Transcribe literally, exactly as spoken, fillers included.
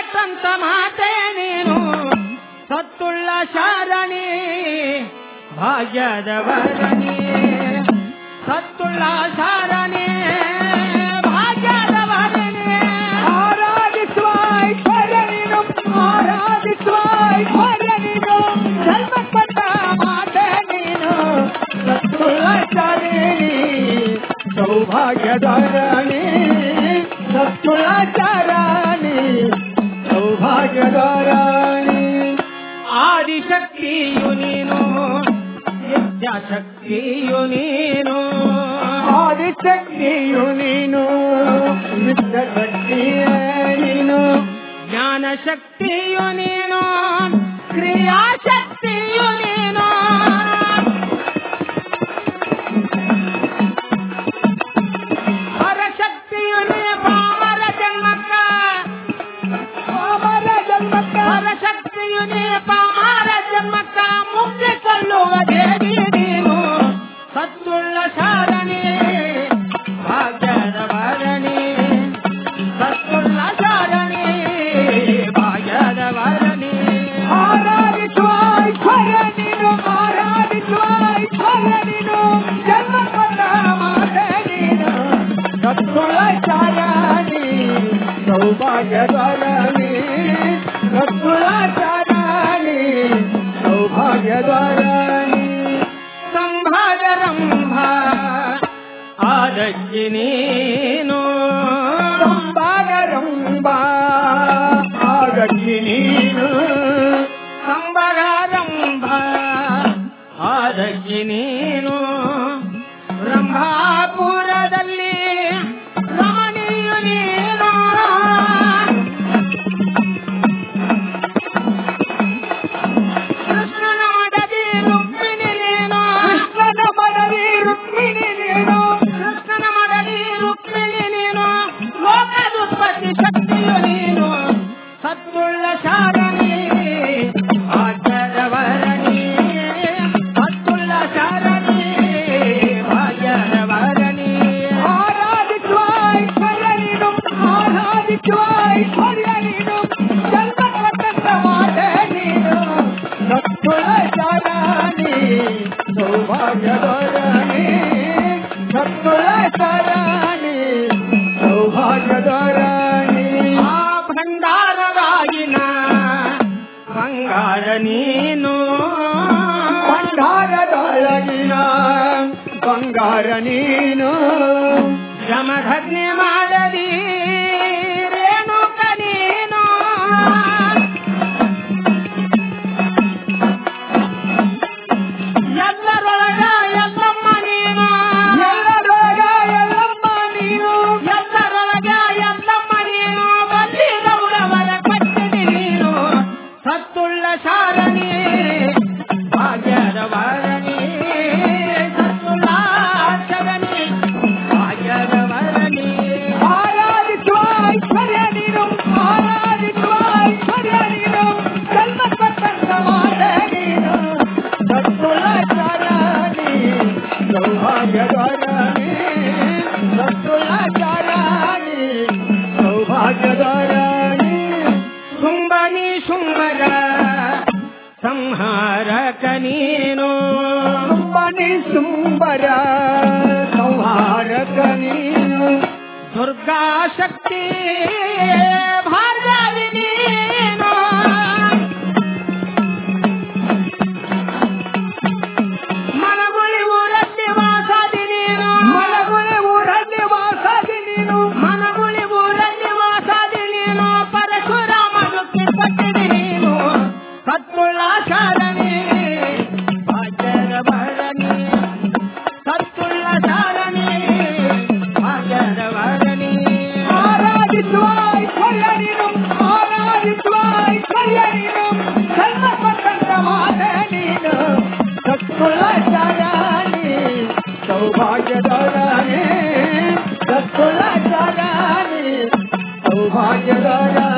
ಕೊಟ್ಟಂತ ಮಾತೆ ನೀನು ಸತ್ತುಳ್ಳ ಶಾರಣಿ ಭಾಗ್ಯದ ವರಣಿ ಸತ್ತುಳ್ಳ ಶಾರಣಿ ಭಾಗ್ಯದ ವರಣಿ ಆರಾಧಿಸುವ ಐಶ್ವರ್ಯ ನೀನು ಆರಾಧಿಸುವ ಐಶ್ವರ್ಯ ನೀನು ಜನ್ಮ ಕೊಟ್ಟ ಮಾತೆ ನೀನು ಸತ್ತುಳ್ಳ ಶಾರಣಿ ಸೌಭಾಗ್ಯದ ರಾಣಿ ಸತ್ತುಳ್ಳ ಶಾರಣಿ ಸೌಭಾಗ್ಯದ ರಾಣಿ ಆದಿಶಕ್ತಿಯು ನೀನು ವಿದ್ಯಾಶಕ್ತಿಯು ನೀನು ಆದಿಶಕ್ತಿಯು ನೀನು ವಿದ್ಯಾಶಕ್ತಿಯ ನೀನು ಜ್ಞಾನಶಕ್ತಿಯು ನೀನು ಕ್ರಿಯಾಶಕ್ತಿಯು ನೀನು ಹರಶಕ್ತಿಯು ನೀ ಪಾಮರ ಜನ್ಮಕ್ಕ ಪಾಮರ ಜನ್ಮಕ್ಕ ಹರಶಕ್ತಿಯು ನೀ ಪಾಮರ ಜನ್ಮಕ್ಕ ಮುಕ್ತಿ ಕೊಲ್ಲುವ ದೇವಿ ನೀನು ಸತ್ತುಳ್ಳ ಶಾರಣಿ ಭಾಗ್ಯದ ವರಣಿ ಸತ್ತುಳ್ಳ ಶಾರಣಿ ಭಾಗ್ಯದ ವರಣಿ ಆರಾಧಿಸುವ ಐಶ್ವರ್ಯ ನೀನು ಆರಾಧಿಸುವ ಐಶ್ವರ್ಯ ನೀನು ಜನ್ಮ ಕೊಟ್ಟ ಮಾತೆ ನೀನು ಸತ್ತುಳ್ಳ ಶಾರಣಿ ಸೌಭಾಗ್ಯದ ರಾಣಿ ಸತ್ತುಳ್ಳ ಶಾರಣಿ ಸೌಭಾಗ್ಯದ ರಾಣಿ ಸಂಭಾಗರಂಭ ಆದಜ್ಜಿ ನೀನು ಸಂಭಾಗರಂಭ ಆದಜ್ಜಿ ನೀನು ಸಂಭಾಗರಂಭ ಆದಜ್ಜಿ ನೀನು ರಂಭಾಪುರದಲ್ಲಿ ರಮಣೀಯು ನೀನು ಕೃಷ್ಣನ ಮಡದಿ ರುಕ್ಮಿಣಿ ನೀನು ಕೃಷ್ಣನ ಮಡದಿ ರುಕ್ಮಿಣಿ ನೀನು ಕೃಷ್ಣನ ಮಡದಿ ರುಕ್ಮಿಣಿ ನೀನು ಲೋಕದುತ್ಪತ್ತಿ ಶಕ್ತಿಯು ನೀನು ಸತ್ತುಳ್ಳ ಶಾರಣಿ ಭಾಗ್ಯದ ವರಣಿ ಸತ್ತುಳ್ಳ ಶಾರಣಿ ಭಾಗ್ಯದ ವರಣಿ ಆರಾಧಿಸುವ ಐಶ್ವರ್ಯ ನೀನು ಆರಾಧಿಸುವ ಐಶ್ವರ್ಯ ನೀನು ಜನ್ಮ ಕೊಟ್ಟಂತ ಮಾತೆ ನೀನು ಸತ್ತುಳ್ಳ ಶಾರಣಿ ಸೌಭಾಗ್ಯದ ರಾಣಿ ಸತ್ತುಳ್ಳ ಶಾರಣಿ ಸೌಭಾಗ್ಯದ ರಾಣಿ ಆ ಭಂಡಾರವಾಗಿನ ಬಂಗಾರ ನೀನು ಭಂಡಾರದೊಳಗಿನ ಬಂಗಾರ ನೀನು ಜಮಧಗ್ನಿ ಮಾಡದಿ ರೇಣುಕ ನೀನು ಎಲ್ಲರೊಳಗ ಎಲ್ಲಮ್ಮ ನೀನು ಎಲ್ಲರೊಳಗ ಎಲ್ಲಮ್ಮ ನೀನು ಎಲ್ಲರೊಳಗ ಎಲ್ಲಮ್ಮ ನೀನು ಬಂದಿದವರವರ ಕಟ್ಟಿದಿ ನೀನು ಸತ್ತುಳ್ಳ ಶಾರಣಿ ಭಾಗ್ಯದ ವರಣಿ ಸತ್ತುಳ್ಳ ಶರಣಿ ಭಾಗ್ಯದ ವರಣಿ ಆರಾಧಿಸುವ ಐಶ್ವರ್ಯ ನೀನು ಆರಾಧಿಸುವ ಐಶ್ವರ್ಯ ನೀನು ಜನ್ಮ ಕೊಟ್ಟಂತ ಮಾತೆ ನೀನು ಸತ್ತುಳ್ಳ ಶಾರಣಿ ಸೌಭಾಗ್ಯದ ರಾಣಿ ಸತ್ತುಳ್ಳ ಶಾರಣಿ ಸೌಭಾಗ್ಯದ ರಾಣಿ ಶುಂಭನಿ ಶುಂಭರ ಸಂಹಾರಕ ನೀನು ಸುಂಬನಿ ಸುಂಬರ ಸಂಹಾರಕ ನೀನು ದುರ್ಗಾ ಶಕ್ತಿ ಭಾರ್ಗವಿ ನೀನು ಮನಗುಳಿ ಊರಲ್ಲಿ ವಾಸಾದಿ ನೀನು ಮಲಗುಳಿ ಊರಲ್ಲಿ ವಾಸಾದಿ ನೀನು ಮನಗುಳಿ ಊರಲ್ಲಿ ವಾಸಾದಿ ನೀನು ಪರಶುರಾಮನು ಕಿರ್ಪಟ್ಟಿದಿ ನೀನು ಸತ್ತುಳ್ಳ ಶಾರಣಿ ಭಾಗ್ಯದ ವರಣಿ ಸತ್ತುಳ್ಳ ಶಾರಣಿ ಭಾಗ್ಯದ ವರಣಿ ಆರಾಧಿಸುವ ಐಶ್ವರ್ಯ ನೀನು ಆರಾಧಿಸುವ ಐಶ್ವರ್ಯ ನೀನು ಜನ್ಮ ಕೊಟ್ಟಂತ ಮಾತೆ ನೀನು ಸತ್ತುಳ್ಳ ಶಾರಣಿ ಸೌಭಾಗ್ಯದ ರಾಣಿ ಸತ್ತುಳ್ಳ ಶಾರಣಿ ಸೌಭಾಗ್ಯದ ರಾಣಿ